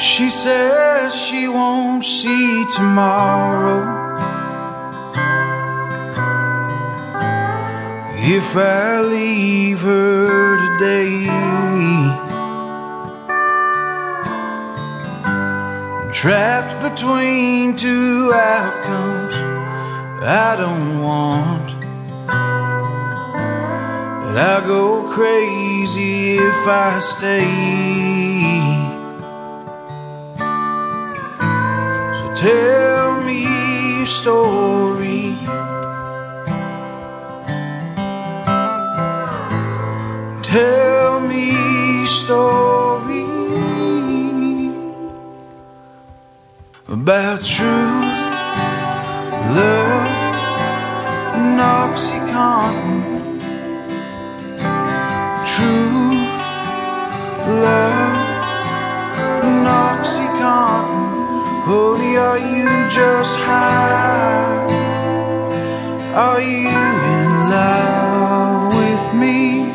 She says she won't see tomorrow if I leave her today. I'm trapped between two outcomes I don't want, but I'll go crazy if I stay. Tell me your story. Tell me your story about truth, love, and OxyContin. Truth, love, and OxyContin. Honey, are you just high? Are you in love with me?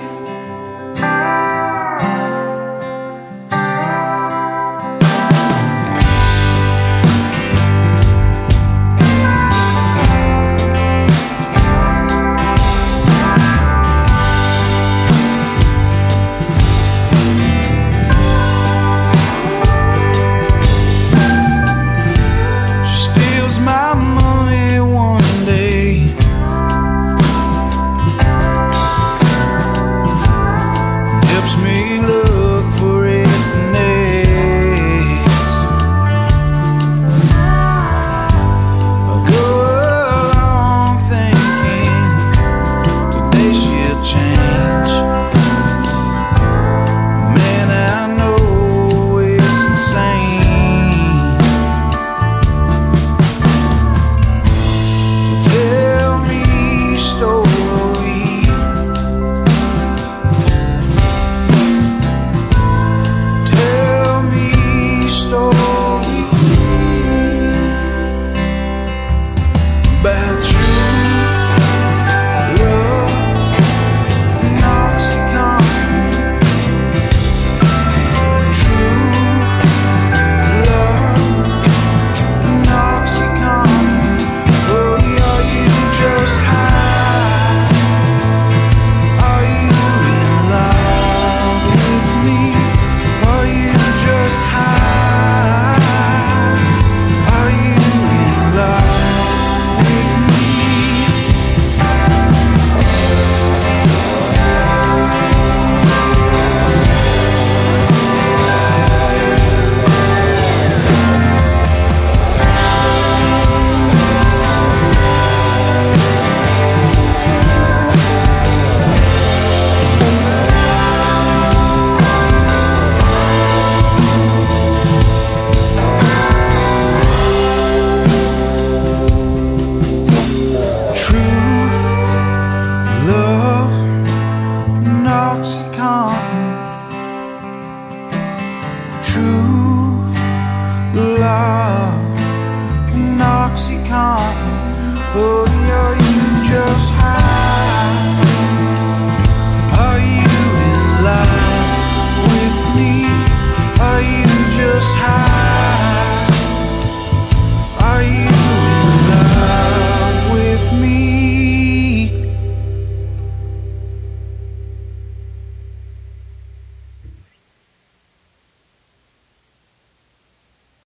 Truth, love, and OxyContin.